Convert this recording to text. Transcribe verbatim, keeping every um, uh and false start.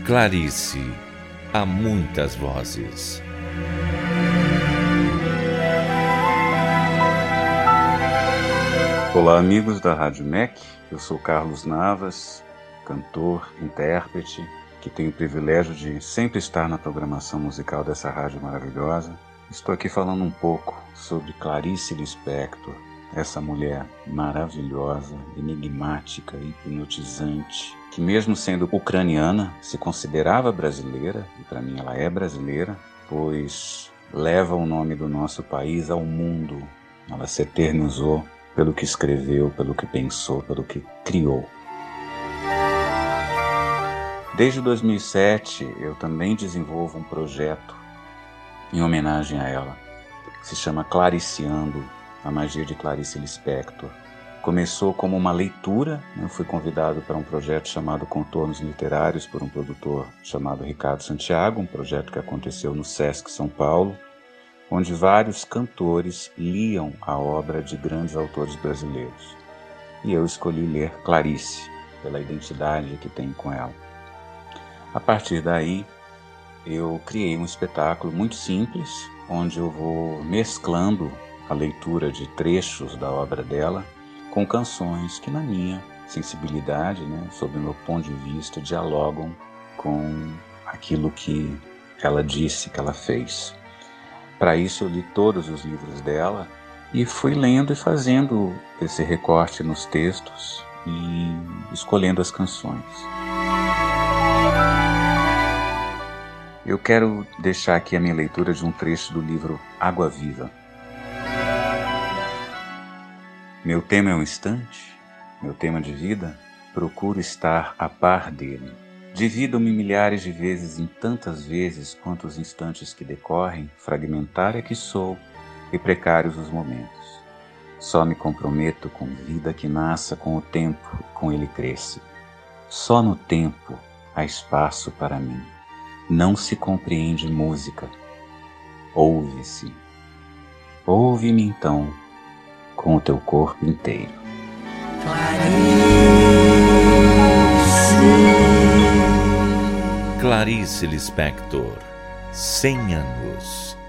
Clarice, há muitas vozes. Olá, amigos da Rádio M E C. Eu sou Carlos Navas, cantor, intérprete, que tenho o privilégio de sempre estar na programação musical dessa rádio maravilhosa. Estou aqui falando um pouco sobre Clarice Lispector, essa mulher maravilhosa, enigmática, hipnotizante, que mesmo sendo ucraniana, se considerava brasileira, e para mim ela é brasileira, pois leva o nome do nosso país ao mundo. Ela se eternizou pelo que escreveu, pelo que pensou, pelo que criou. Desde dois mil e sete, eu também desenvolvo um projeto em homenagem a ela, que se chama Clariciando, a magia de Clarice Lispector. Começou como uma leitura, eu fui convidado para um projeto chamado Contornos Literários por um produtor chamado Ricardo Santiago, um projeto que aconteceu no Sesc São Paulo, onde vários cantores liam a obra de grandes autores brasileiros. E eu escolhi ler Clarice, pela identidade que tem com ela. A partir daí, eu criei um espetáculo muito simples, onde eu vou mesclando a leitura de trechos da obra dela com canções que, na minha sensibilidade, né, sob o meu ponto de vista, dialogam com aquilo que ela disse, que ela fez. Para isso eu li todos os livros dela e fui lendo e fazendo esse recorte nos textos e escolhendo as canções. Eu quero deixar aqui a minha leitura de um trecho do livro Água Viva. Meu tema é um instante, meu tema de vida, procuro estar a par dele. Dividam-me milhares de vezes em tantas vezes quanto os instantes que decorrem, fragmentária que sou e precários os momentos. Só me comprometo com vida que nasça com o tempo e com ele cresça. Só no tempo há espaço para mim. Não se compreende música. Ouve-se. Ouve-me então com o teu corpo inteiro. Clarice Lispector, cem anos.